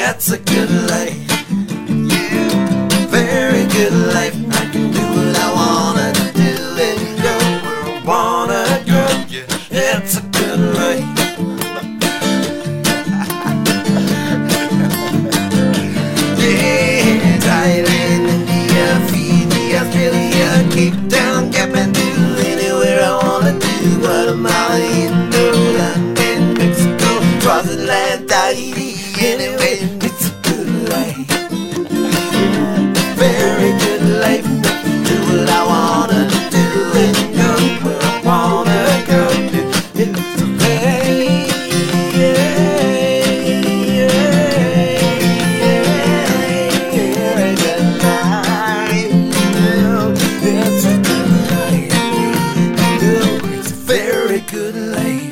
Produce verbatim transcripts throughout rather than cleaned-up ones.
That's a good life. Yeah, very good life. I can do what I wanna do and go where I wanna go. Yeah, that's a good life. Yeah, Thailand, India, Fiji, Australia, Cape Town, Kathmandu, anywhere I wanna do. Guatemala, Indo, London, Mexico, Swaziland, Tahiti, anyway, it's a good life. Very good life. Do what I wanna do and go where I wanna go. It's a very, very good life. It's a good life. It's a very good life.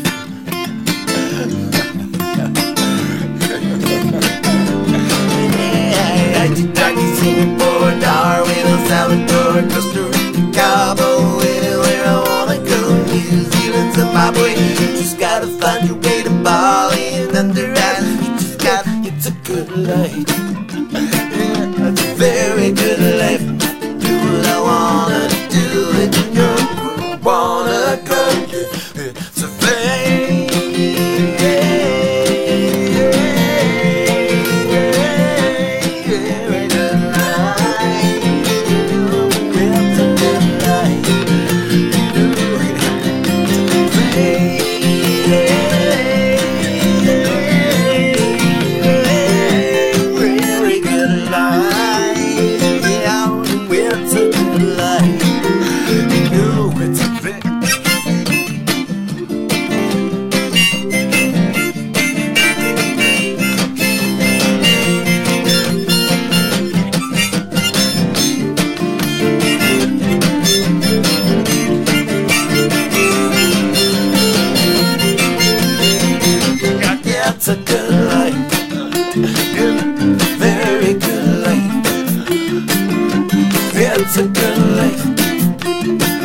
Singapore, Darwin, El Salvador, Costa Rica, Cabo, anywhere I wanna go. New Zealand, Zimbabwe, you just gotta find your way to Bali and Honduras. You just got, it's a good life. Yeah, it's a very good life. Do what I wanna do and go where I wanna go. It's a very It's a good life. Very good life. It's a good life.